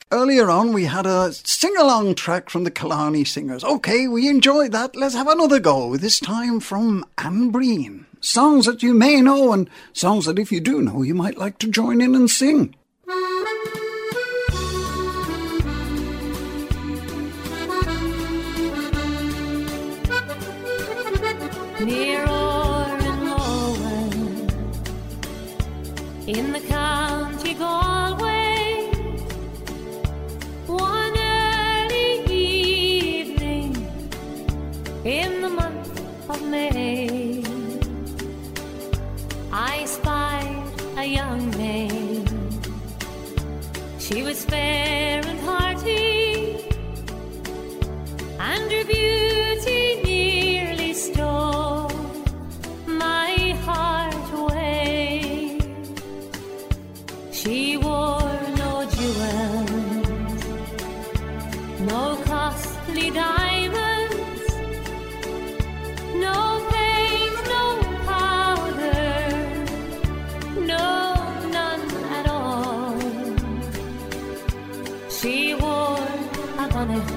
Earlier on, we had a sing-along track from the Killarney Singers. OK, we enjoyed that. Let's have another go, this time from Anne Breen. Songs that you may know and songs that if you do know, you might like to join in and sing. Near Oranmore, in the county Galway, one early evening in the month of May, I spied a young maid. She was fair and hearty, and her beauty nearly stole my heart away. She wore no jewels, no costly diamonds, no paint, no powder, no, none at all. She wore a bonnet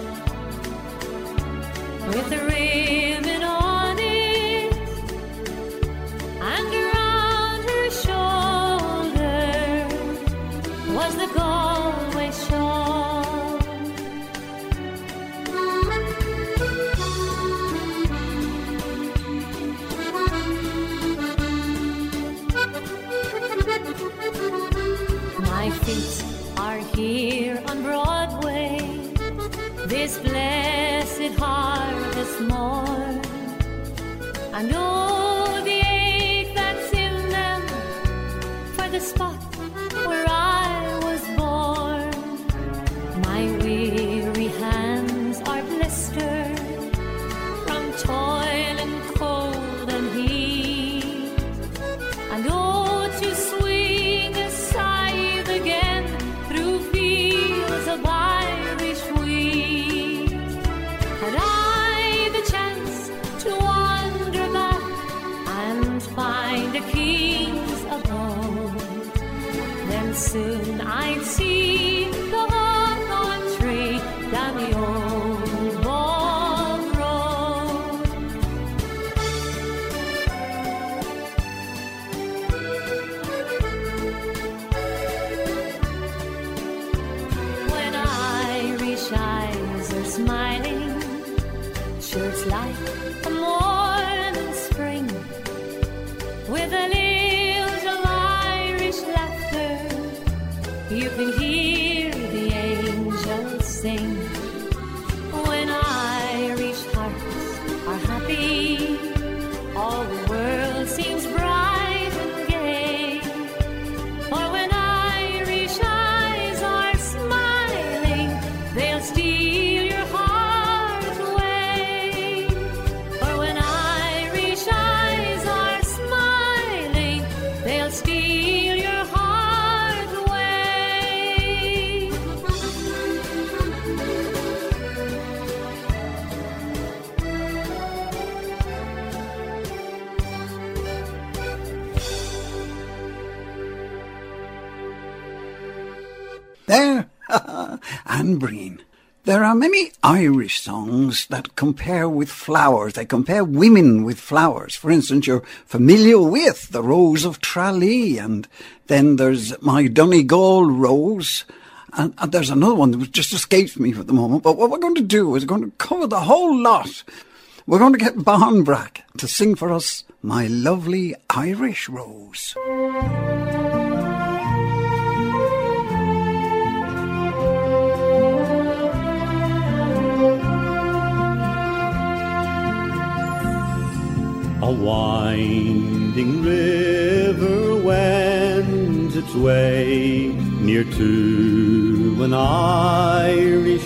with a ribbon on it, and around her shoulder was the Galway shawl. My feet are here on Broadway, this blessed harvest morn, and oh, the ache that's in them for the spot where I was born. My weary hands are blistered from toil and cold and heat, and oh, to swing a scythe again through fields of Irish wheat. Had I the chance to wander back and find a king's abode, then soon I'd see the hawthorn tree down the old bog road. When Irish eyes are smiling, sure it's like a morning spring, with a lilt of Irish laughter. You can hear the angels sing. When Irish hearts are happy, all the world seems bright and gay. For when Irish eyes are smiling, they'll steal your heart away. For when Irish eyes are smiling, they'll steal your heart away. There, Anne Breen. There are many Irish songs that compare with flowers. They compare women with flowers. For instance, you're familiar with the Rose of Tralee, and then there's My Donegal Rose, and there's another one that just escapes me for the moment. But what we're going to do is we're going to cover the whole lot. We're going to get Barnbrack to sing for us My Lovely Irish Rose. A winding river wends its way near to an Irish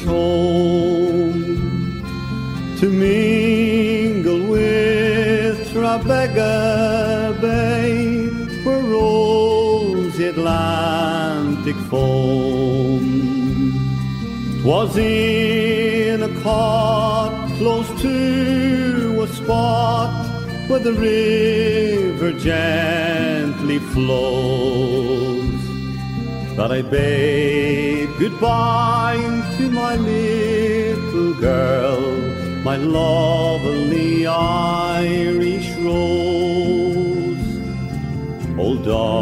home, to mingle with Trabega Bay, where rolls the Atlantic foam. 'Twas in a cot close to a spot where the river gently flows, that I bade Goodbye to my little girl, my lovely Irish rose. Old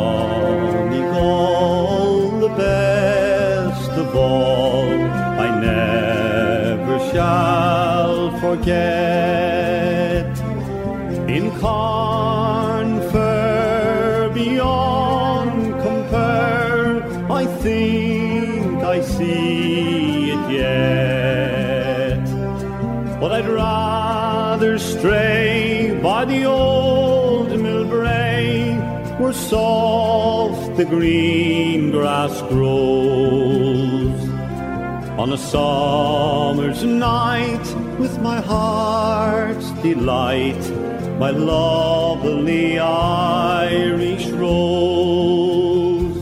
Donegal, the best of all, I never shall forget. In Carnfair beyond compare, I think I see it yet. But I'd rather stray by the old Millbrae, where soft the green grass grows. On a summer's night, with my heart's delight, my lovely Irish rose.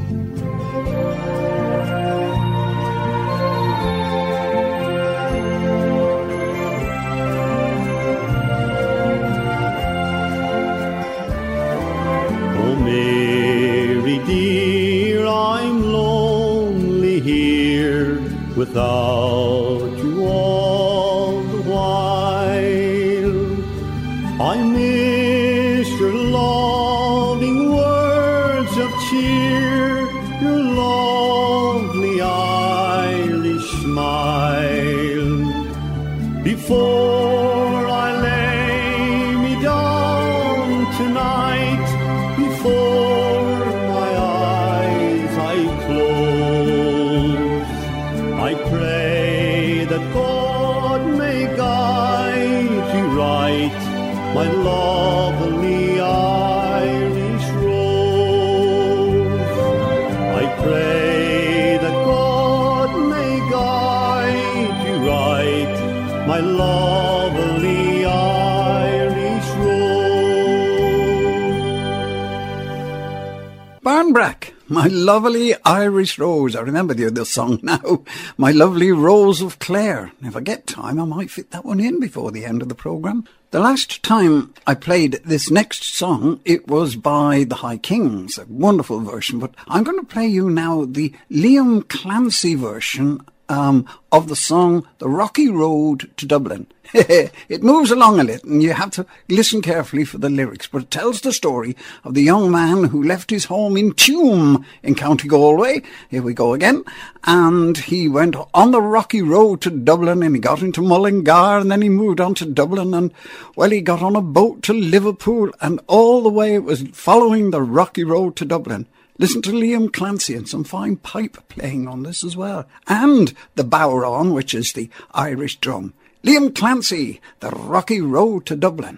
Oh, Mary dear, I'm lonely here without you all the while. I miss your loving words of cheer, your lovely Irish smile. Before I lay me down tonight, before my eyes I close, I pray that God may guide you right, my lovely Irish rose. I pray that God may guide you right, my lovely Irish rose. Barnbrack, my lovely Irish rose. I remember the other song now, My Lovely Rose of Clare. If I get time, I might fit that one in before the end of the programme. The last time I played this next song, it was by the High Kings, a wonderful version, but I'm going to play you now the Liam Clancy version of the song The Rocky Road to Dublin. It moves along a little and you have to listen carefully for the lyrics, but it tells the story of the young man who left his home in Tuam in County Galway. Here we go again. And he went on the Rocky Road to Dublin and he got into Mullingar and then he moved on to Dublin and, well, he got on a boat to Liverpool and all the way it was following the Rocky Road to Dublin. Listen to Liam Clancy and some fine pipe playing on this as well. And the bodhrán, which is the Irish drum. Liam Clancy, The Rocky Road to Dublin.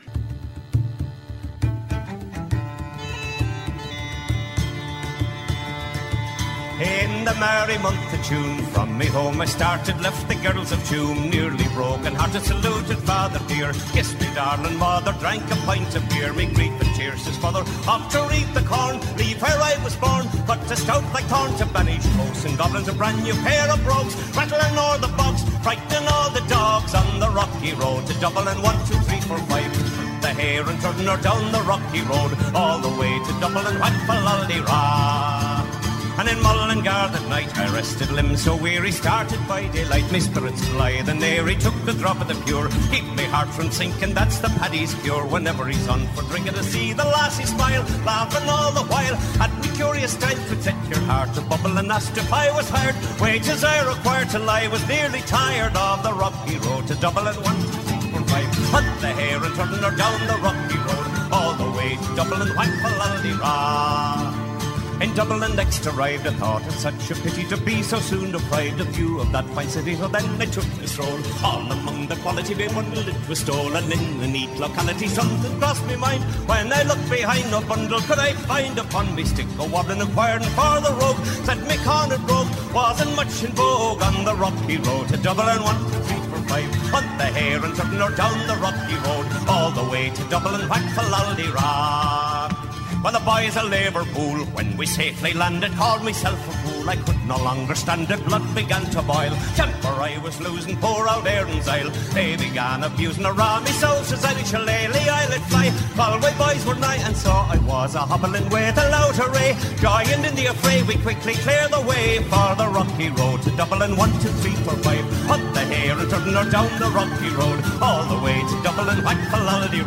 In the merry month of June, from me home I started, left the girls of Tuam, nearly broken hearted, saluted father dear, kissed me darling mother, drank a pint of beer, me grief and tears, his father, off to reap the corn, leave where I was born, cut to stout like thorn to Bannish close, in Dublin's a brand new pair of brogues, rattling o'er the bogs, frightening all the dogs, on the Rocky Road to Dublin, 1, 2, 3, 4, 5, the hare and turning her down the Rocky Road, all the way to Dublin, whack for Laldera. And in Mullingar that night I rested limbs so weary, started by daylight, my spirits blithe, and there he took the drop of the pure, keep me heart from sinking, that's the paddy's cure. Whenever he's on for drinking to see the lassie smile, laughing all the while, at me curious time could set your heart to bubble and asked if I was hired, wages I required till I was nearly tired of the Rocky Road to Dublin, 1, 2, 3, 4, 5, hunt the hare and turning her down the Rocky Road, all the way to Dublin, whack for Laldera. In Dublin next arrived, I thought it such a pity to be so soon deprived of view of that fine city. So then I took a stroll, all among the quality bundle it was stolen in a neat locality. Something crossed me mind when I looked behind, no bundle could I find upon me stick. A wobbling inquiring for the rogue, said me cornered rogue wasn't much in vogue on the Rocky Road to Dublin. 1, 2, 3, 4, 5, hunt the hare and turn her down the Rocky Road, all the way to Dublin, whack for Laldera. Well, the boys of Liverpool, when we safely landed, called myself a fool. I could no longer stand it, blood began to boil. Temper I was losing, poor old Erin's Isle. They began abusing around me, so says I, shillelagh I let fly. Galway boys were nigh, and so I was a-hobbling with a loud array. Joined in the affray, we quickly cleared the way for the rocky road to Dublin. 1, 2, 3, 4, 5. Up the hare and turn her down the rocky road, all the way to Dublin. Whack for Lully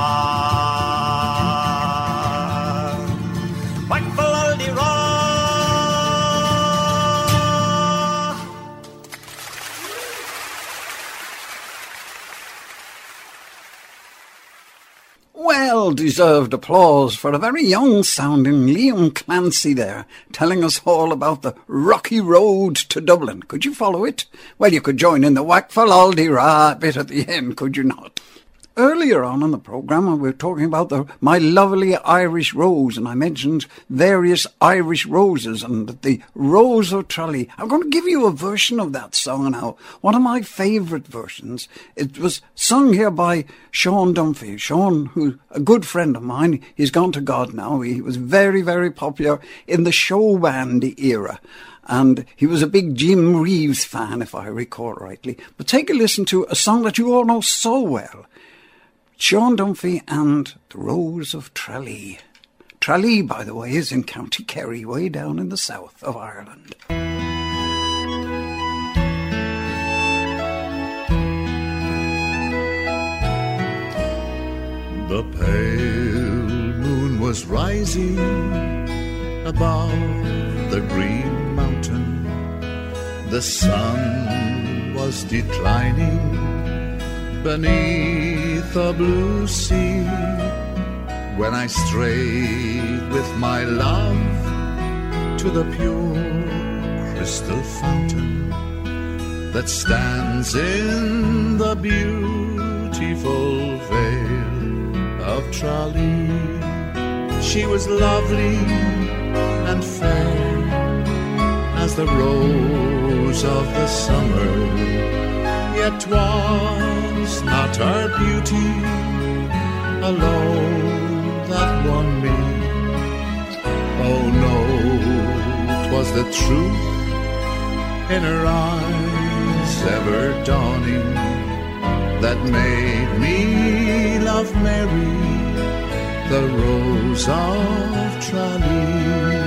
Whack for Lully Well-deserved applause for a very young-sounding Liam Clancy there, telling us all about the rocky road to Dublin. Could you follow it? Well, you could join in the whack for Aldi Ra bit at the end, could you not? Earlier on in the programme, we were talking about My Lovely Irish Rose, and I mentioned various Irish roses and the Rose of Tralee. I'm going to give you a version of that song now, one of my favourite versions. It was sung here by Sean Dunphy. Sean, who's a good friend of mine, he's gone to God now. He was very, very popular in the show band era. And he was a big Jim Reeves fan, if I recall rightly. But take a listen to a song that you all know so well. Sean Dunphy and the Rose of Tralee. Tralee, by the way, is in County Kerry, way down in the south of Ireland. The pale moon was rising above the green mountain. The sun was declining beneath a blue sea, when I strayed with my love to the pure crystal fountain that stands in the beautiful vale of Tralee. She was lovely and fair as the rose of the summer, yet 'twas not her beauty alone that won me. Oh no, 'twas the truth in her eyes ever dawning that made me love Mary, the Rose of Tralee.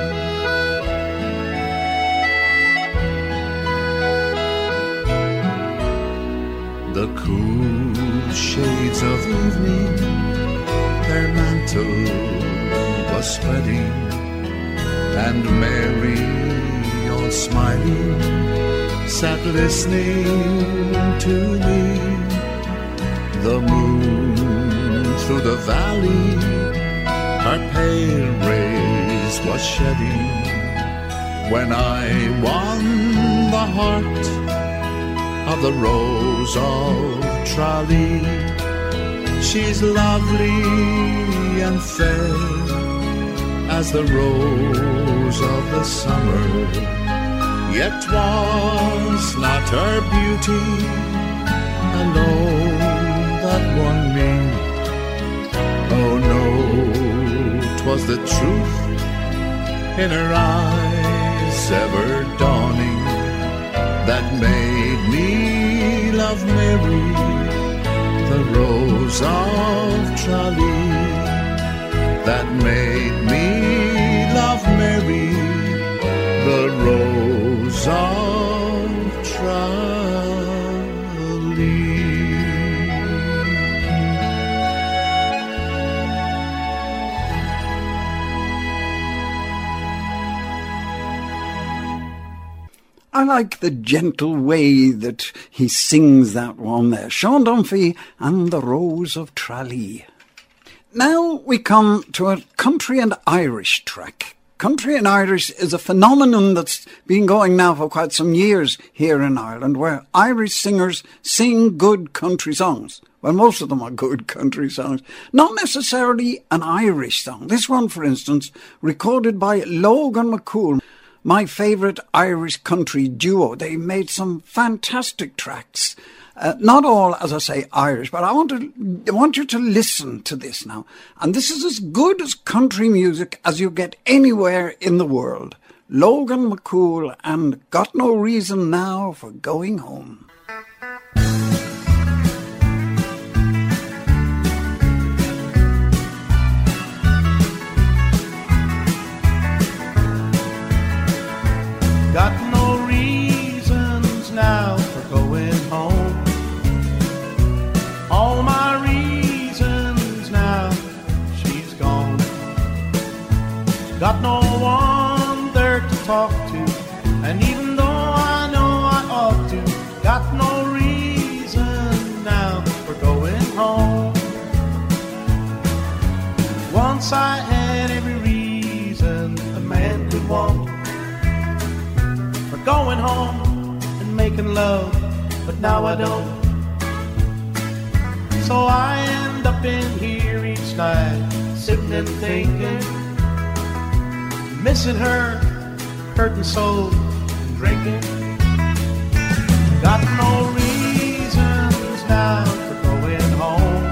The cool shades of evening their mantle was spreading, and Mary, all smiling, sat listening to me. The moon through the valley her pale rays was shedding, when I won the heart of the Rose of Tralee. She's lovely and fair as the rose of the summer, yet 'twas not her beauty alone that won me. Oh no, 'twas the truth in her eyes ever dawning that made me love Mary, the Rose of Tralee. That made me love Mary, the Rose of Tralee. I like the gentle way that he sings that one there. Sean Dunphy and the Rose of Tralee. Now we come to a country and Irish track. Country and Irish is a phenomenon that's been going now for quite some years here in Ireland, where Irish singers sing good country songs. Well, most of them are good country songs. Not necessarily an Irish song. This one, for instance, recorded by Logan McCool, my favourite Irish country duo. They made some fantastic tracks. Not all, as I say, Irish, but I want you to listen to this now. And this is as good as country music as you get anywhere in the world. Logan McCool and Got No Reason Now for Going Home. Got no reasons now for going home. All my reasons now, she's gone. Got no one there to talk to, and even though I know I ought to, got no reason now for going home. Once I had every reason a man could want for going home and making love, but now I don't. So I end up in here each night, sitting and thinking, missing her, hurting so, and drinking. Got no reasons now for going home.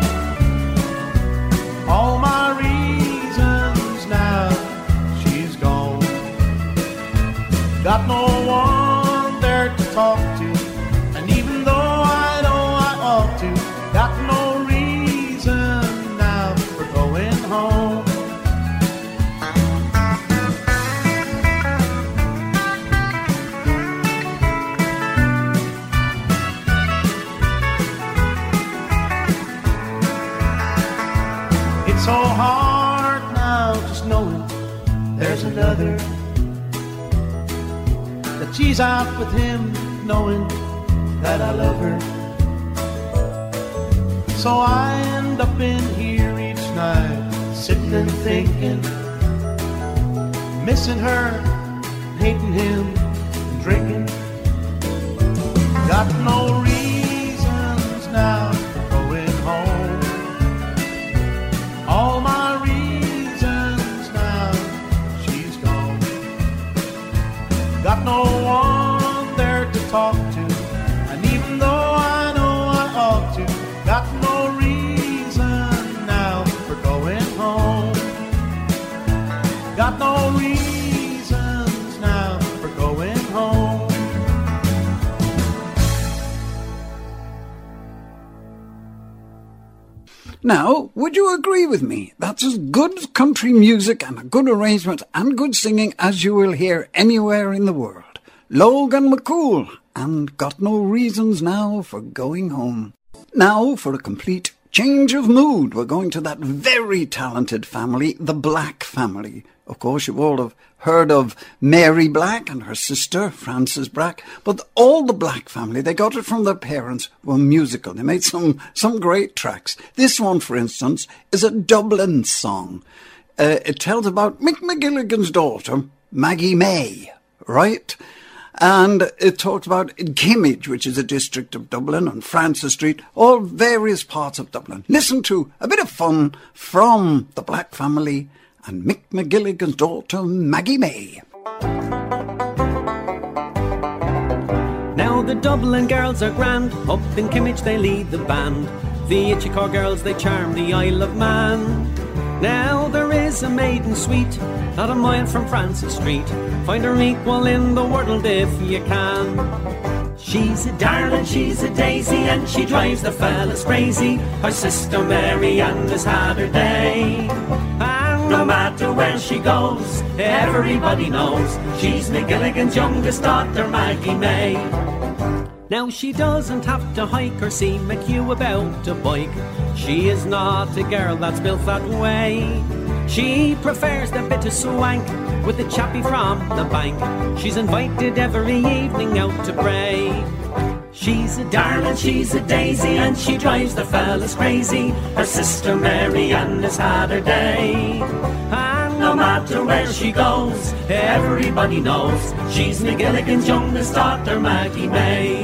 All my reasons now, she's gone. Got no one there to talk to, and even though I know I ought to, got no reason now for going home. It's so hard now just knowing there's another, that she's out with him, knowing that I love her. So I end up in here each night, sitting and thinking, missing her, hating him, and drinking. Got no reasons now for going home. All my reasons now, she's gone. Got no one there to talk to, and even though I know I ought to, got no reason now for going home. Got no reasons now for going home. Now, would you agree with me? That's as good as country music and a good arrangement and good singing as you will hear anywhere in the world. Logan McCool and Got No Reasons Now for Going Home. Now, for a complete change of mood, we're going to that very talented family, the Black family. Of course, you all have heard of Mary Black and her sister, Frances Black, but all the Black family, they got it from their parents, were musical. They made some great tracks. This one, for instance, is a Dublin song. It tells about Mick McGilligan's daughter, Maggie May, right? And it talks about Kimmage, which is a district of Dublin, and Francis Street, all various parts of Dublin. Listen to a bit of fun from the Black family and Mick McGilligan's daughter, Maggie May. Now the Dublin girls are grand, up in Kimmage they lead the band. The Itchycore girls, they charm the Isle of Man. Now there is a maiden sweet, not a mile from Francis Street. Find her equal in the world if you can. She's a darling, she's a daisy, and she drives the fellas crazy. Her sister Mary Ann has had her day. And no matter where she goes, everybody knows she's McGilligan's youngest daughter, Maggie May. Now she doesn't have to hike or see McHugh about a bike. She is not a girl that's built that way. She prefers the bit of swank with the chappie from the bank. She's invited every evening out to pray. She's a darling, she's a daisy, and she drives the fellas crazy. Her sister Mary Ann has had her day. And no matter where she goes, everybody knows she's McGilligan's youngest daughter, Maggie May.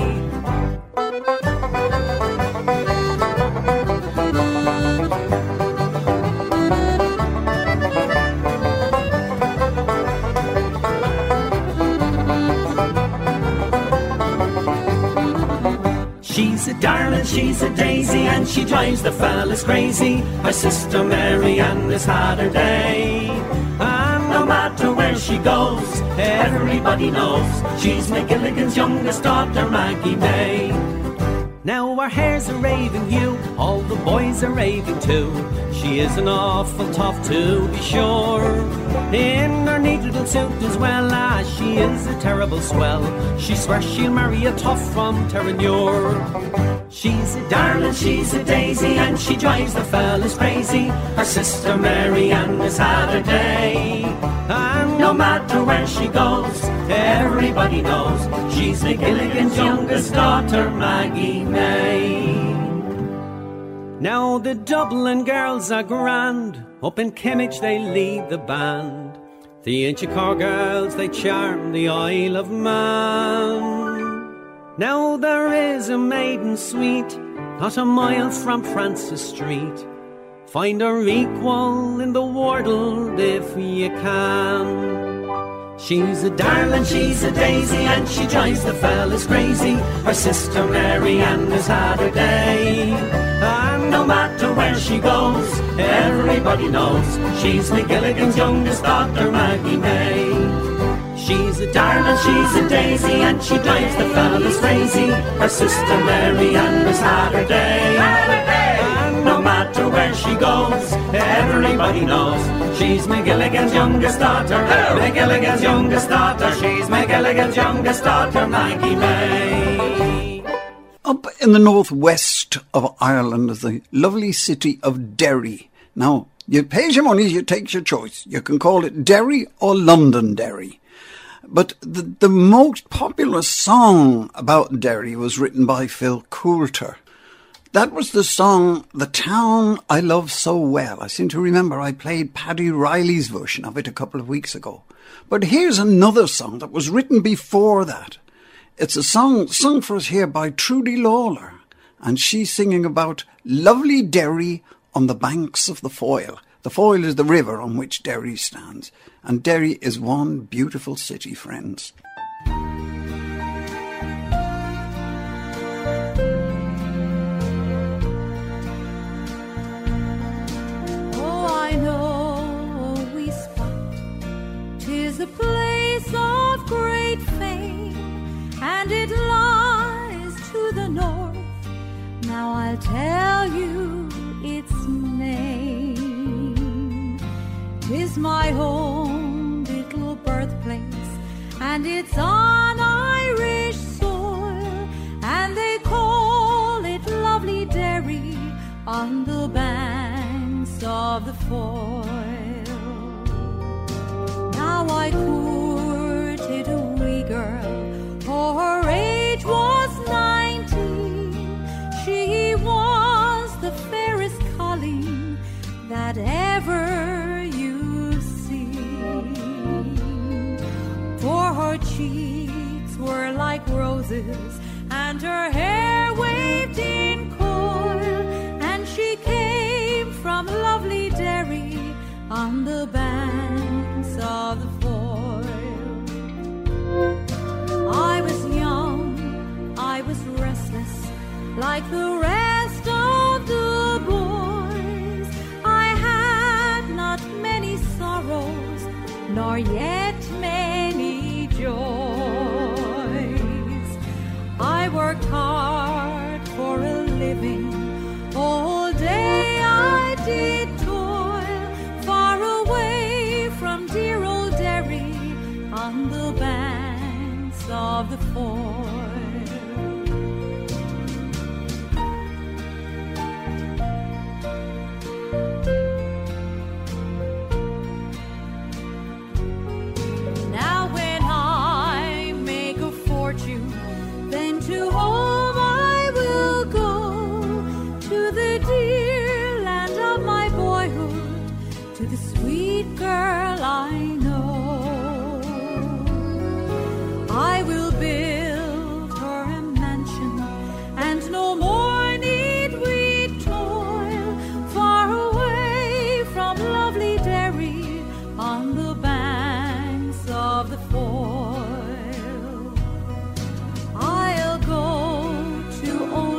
She's a darling, she's a daisy, and she drives the fellas crazy. Her sister Mary Ann has had her day, and no matter where she goes, everybody knows she's McGilligan's youngest daughter, Maggie May. Now her hair's a raving hue, all the boys are raving too. She is an awful tough to be sure, in her neat little suit as well as she is a terrible swell. She swears she'll marry a tough from Terranure. She's a darling, she's a daisy, and she drives the fellas crazy. Her sister Mary Ann has had her day, and no matter where she goes, everybody knows she's McGilligan's youngest daughter, Maggie May. Now the Dublin girls are grand, up in Kimmage they lead the band. The Inchicore girls, they charm the Isle of Man. Now there is a maiden sweet, not a mile from Francis Street. Find her equal in the world if you can. She's a darling, she's a daisy, and she drives the fellas crazy. Her sister Mary Ann has had her day, and no matter where she goes, everybody knows she's McGilligan's youngest daughter, Maggie May. She's a darling, she's a daisy, and she drives the fellas crazy. Her sister Mary Ann has had her day, and no matter where she goes, everybody knows she's McGilligan's youngest daughter, McGilligan's youngest daughter. She's McGilligan's youngest daughter, Maggie May. Up in the northwest of Ireland is the lovely city of Derry. Now, you pay your money, you take your choice. You can call it Derry or Londonderry. But the most popular song about Derry was written by Phil Coulter. That was the song, The Town I Love So Well. I seem to remember I played Paddy Riley's version of it a couple of weeks ago. But here's another song that was written before that. It's a song sung for us here by Trudy Lawler, and she's singing about lovely Derry on the banks of the Foyle. The Foyle is the river on which Derry stands, and Derry is one beautiful city, friends. The place of great fame, and it lies to the north. Now I'll tell you its name. 'Tis my home little birthplace, and it's on Irish soil, and they call it lovely Derry on the banks of the Foyle. Now I courted a wee girl, her age was 19. She was the fairest colleen that ever you've seen. For her cheeks were like roses, and her hair waved in coil, and she came from lovely Derry on the banks of the Foyle. I was young, I was restless, like the rest of the boys. I had not many sorrows, nor yet many joys. I worked hard for a living, all day I did toil, far away from dear old Derry on the banks of the Foyle. Now when I make a fortune, then to home I will go, to the dear land of my boyhood, to the sweet girl I know. I will build her a mansion, and no more need we toil, far away from lovely Derry on the banks of the Foyle. I'll go to old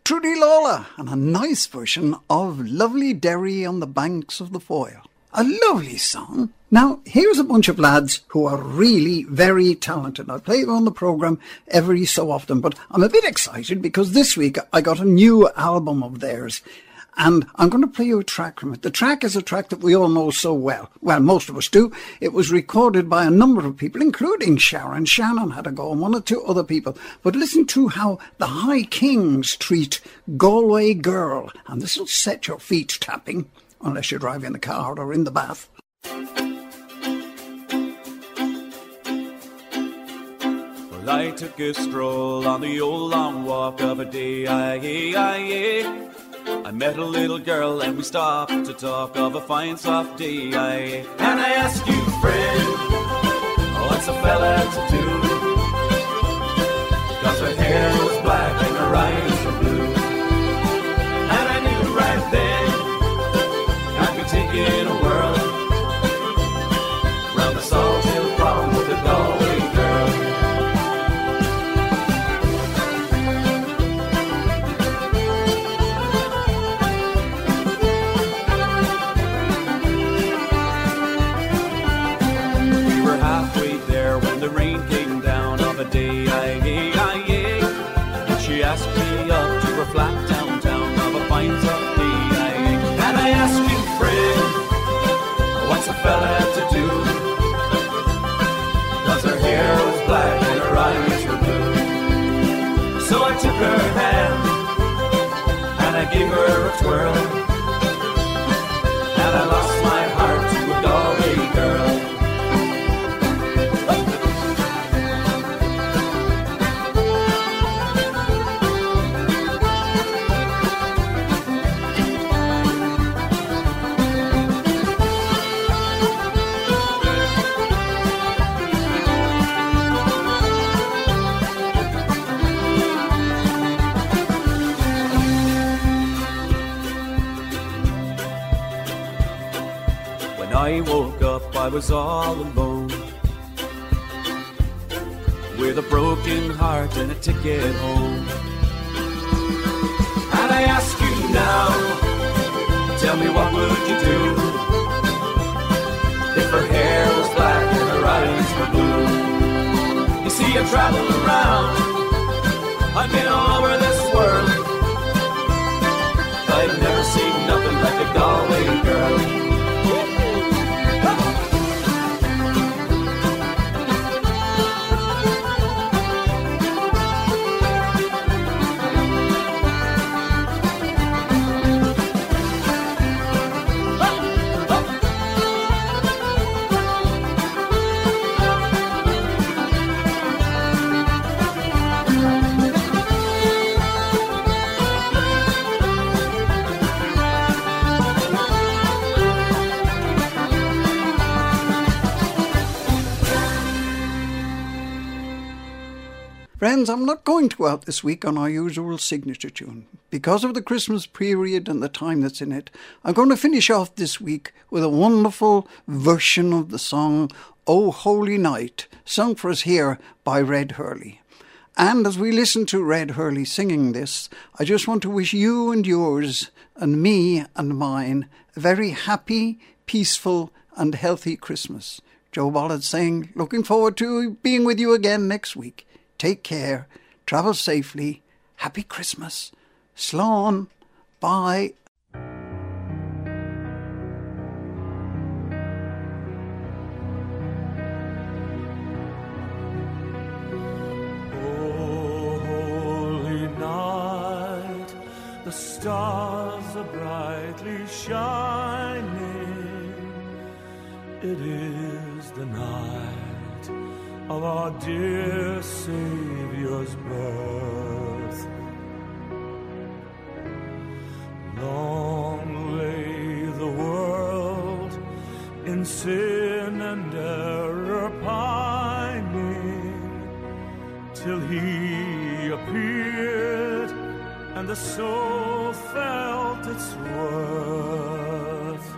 Trudy Lawler and a nice version of Lovely Derry on the Banks of the Foyle. A lovely song. Now, here's a bunch of lads who are really very talented. I play them on the programme every so often, but I'm a bit excited because this week I got a new album of theirs. And I'm going to play you a track from it. The track is a track that we all know so well. Well, most of us do. It was recorded by a number of people, including Sharon. Shannon had a go and one or two other people. But listen to how the High Kings treat Galway Girl. And this will set your feet tapping, unless you're driving in the car or in the bath. Well, I took a stroll on the old long walk of a day. I met a little girl and we stopped to talk of a fine soft day. And I asked you, friend, what's a fella to do? 'Cause her hair was black and her eyes were blue. And I knew right then I could take in a whirl round the Salt Hill Prom with the Galway girl. The rain came down of a day, and she asked me up to her flat downtown of a fine soft day, and I asked you, friend, what's a fella to do? 'Cause her hair was black and her eyes were blue. So I took her hand and I gave her a twirl, and I lost my heart to a Galway girl. I woke up, I was all alone, with a broken heart and a ticket home. And I ask you now, tell me what would you do if her hair was black and her eyes were blue? You see, I travel around, I've been all over this world, I've never seen nothing like a Galway girl. Friends, I'm not going to go out this week on our usual signature tune. Because of the Christmas period and the time that's in it, I'm going to finish off this week with a wonderful version of the song "O Holy Night," sung for us here by Red Hurley. And as we listen to Red Hurley singing this, I just want to wish you and yours and me and mine a very happy, peaceful and healthy Christmas. Joe Bollard saying, looking forward to being with you again next week. Take care, travel safely, happy Christmas, slán, bye. Oh, holy night, the stars are brightly shining. It is the night of our dear Saviour's birth. Long lay the world in sin and error pining, till He appeared and the soul felt its worth.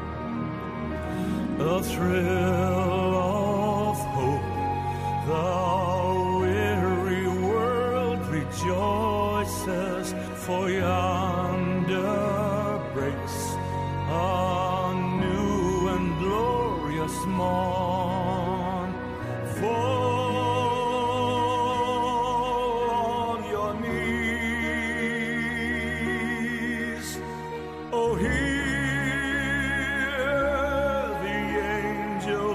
A thrill of hope, the weary world rejoicing voices, for yonder breaks a new and glorious morn. Fall on your knees, oh hear the angel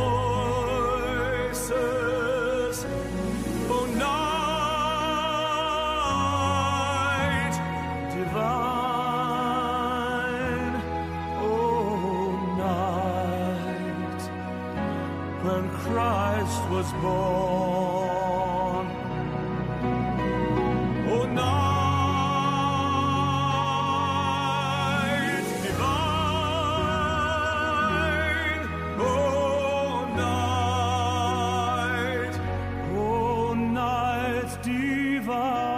voices, oh night divine, oh night when Christ was born, oh night divine, oh night divine.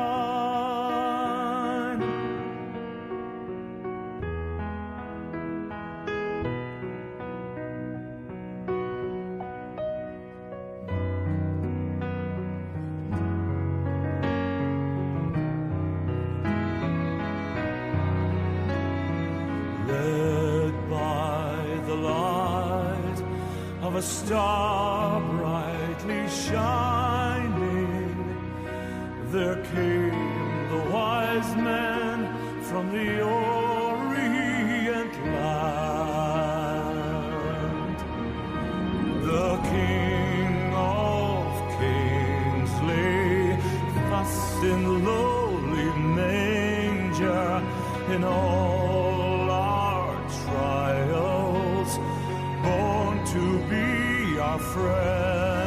Led by the light of a star brightly shining, there came the wise men from the Orient land. The King of Kings lay fast in lowly manger. In all our trials, born to be our friend.